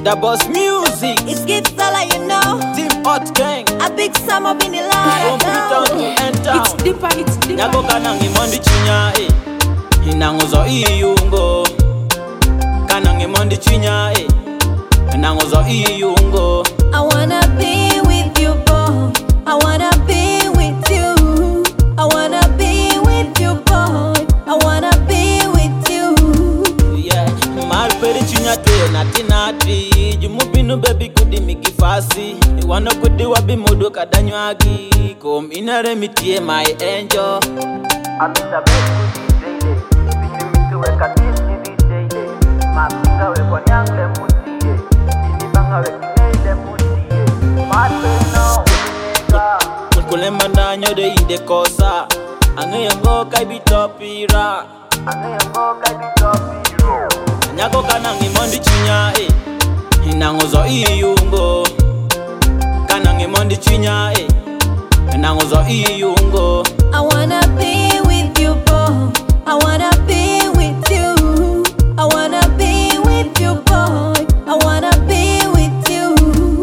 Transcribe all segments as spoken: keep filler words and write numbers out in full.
The boss music. It's Gift Sala, you know. Team Hot Gang. A big sum up in the From line. Freetown to End Town. It's deeper, it's deeper. Nyago kanangi mondi chinya eh. Inangozo iyungo. Kanangi mondi chinya eh. Inangozo iyungo. I wanna be with you, boy. I wanna be with you. I wanna be with you, boy. I wanna be with you. Yeah, mal peri chinya te nati nati. Jumupinu baby kudi mikifasi. Ni wana kudi wabi modo kadanywagi. Kom inare mitie my angel. Amita beku dijele, visi mitu weka tisi dijele. Mapinga we kwa nyangle mutie, ini banga we kingeile mutie. Mate no unyega Kulema nanyo de ide kosa. Ange yango kai bitopira. Ane yango kai bitopiro. Nyago kanangi mondi chinya eh. Inangozo iyungo. Kanangi mondi chinya eh. Inangozo iyungo. I wanna be with you, boy. I wanna be with you. I wanna be with you, boy. I wanna be with you.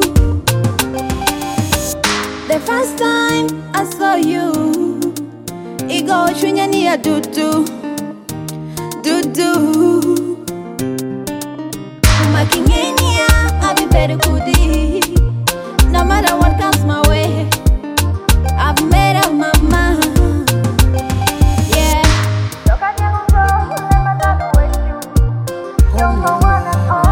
The first time I saw you, Igo chunyani ya dudu, dudu. Makingeni ya abi better kudi. No matter what comes my way, I've made up my mind. Yeah. Look at you go, never done with you. You're the one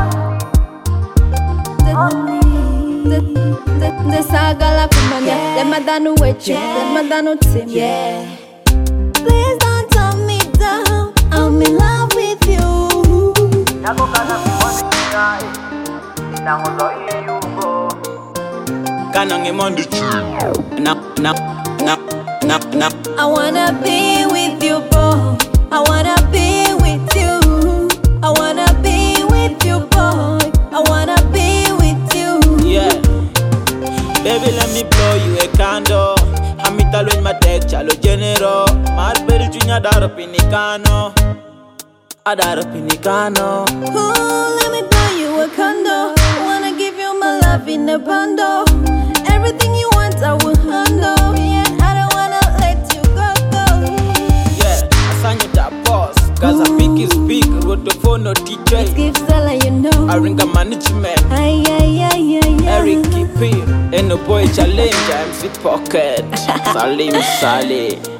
and only. The, the, the, the saga la kumanya. Them a done with you. Them a done with him. Yeah. Please don't turn me down. I'm in love with you. Nyago kanangi mondi chinya eh. Inangozo iyungo. Kanangi mondi chinya. Na na na na na. I wanna be with you, boy. I wanna be with you. I wanna be with you, boy. I wanna be with you. Yeah. Baby, let me blow you a candle. Hamita lo my deck, chalo genero. Mal peri chinya daro pinicano. Adaro pinicano. Ooh, let me buy you a condo. Wanna give you my love in a bundle. Everything you want, I will handle. Yeah, I don't wanna let you go, go. Yeah, asanyo da boss. Cause I pick is big, road to phone no D J. Give Sala, you know. Aringa management. Ay, ay, ay, ay, ay. Eric Kipir. And no boy challenge, M C Pocket. Salim Saleh.